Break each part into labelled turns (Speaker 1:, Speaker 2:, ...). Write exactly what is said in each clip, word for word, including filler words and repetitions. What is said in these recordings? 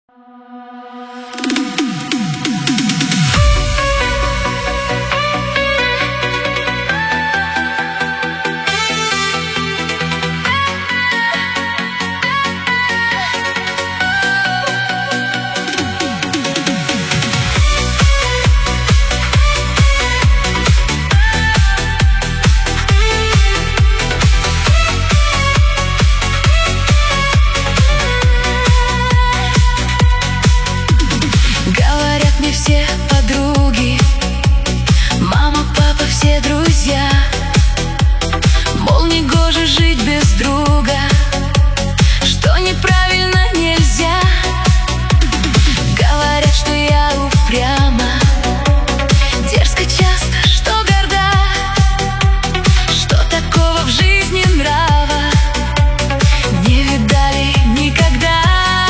Speaker 1: Все подруги, мама, папа, все друзья, мол, негоже жить без друга, что неправильно нельзя. Говорят, что я упряма, дерзко часто, что горда, что такого в жизни нрава не видали никогда.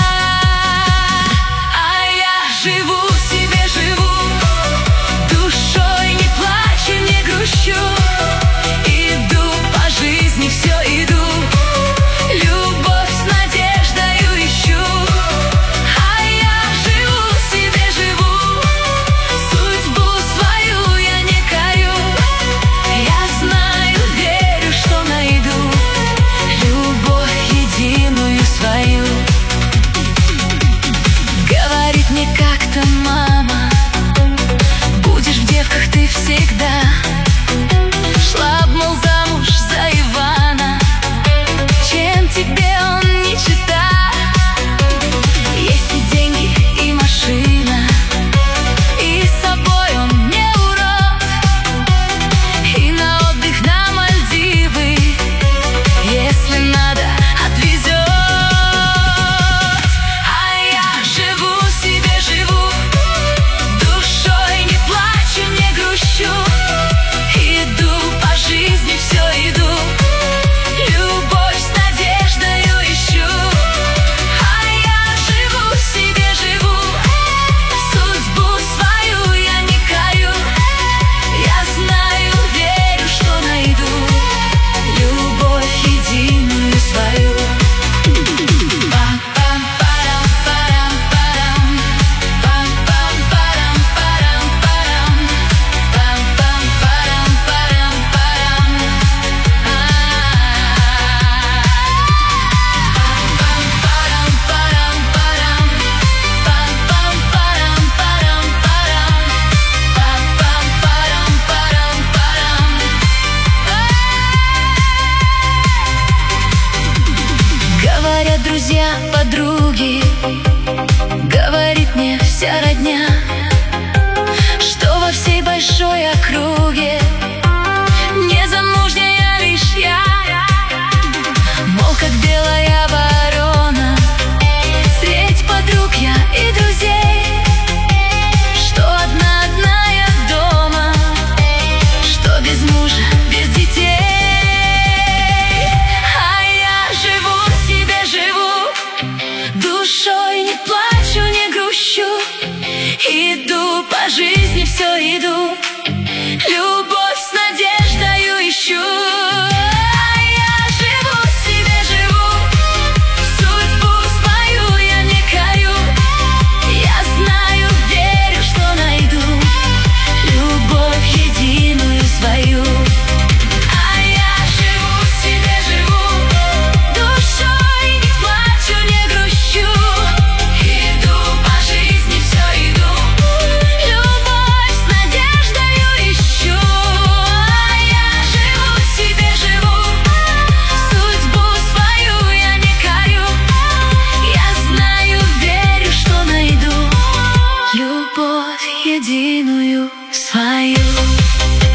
Speaker 1: А я живу, иду по жизни, все иду, любовь с надеждою ищу. А я живу себе, живу, судьбу свою я не корю. Я знаю, верю, что найду любовь единую свою. Говорит мне как-то мама: будешь в девках ты всегда. Шла б, мол, замуж за Ивана, чем тебе он не чита. Есть и деньги, и машина, и с собой он не урод, и на отдых на Мальдивы, если надо, отвезет. А я живу себе, живу, душой не плачу, не грущу. Иду по жизни, все иду, любовь с надеждою ищу. А я живу себе, живу, судьбу свою я не корю. Я знаю, верю, что найду любовь единую свою. Говорят друзья, подруги, говорит мне вся родня, что во всей большой округе незамужняя лишь я. Мол, как белая ворона, средь подруг я и друзей, что одна-одна я дома, что без мужа, без детей. А я живу себе, живу, душой не плачу, не грущу. Иду по жизни, все иду, любовь с надеждою ищу. А я живу себе, живу, судьбу свою я не корю. Я знаю, верю, что найду любовь единую свою. А я живу себе, живу, душой не плачу, не грущу. Иду по жизни, все иду, любовь с надеждою ищу. А я живу себе, живу, судьбу свою я не корю. Я знаю, верю, что найду любовь единую свою.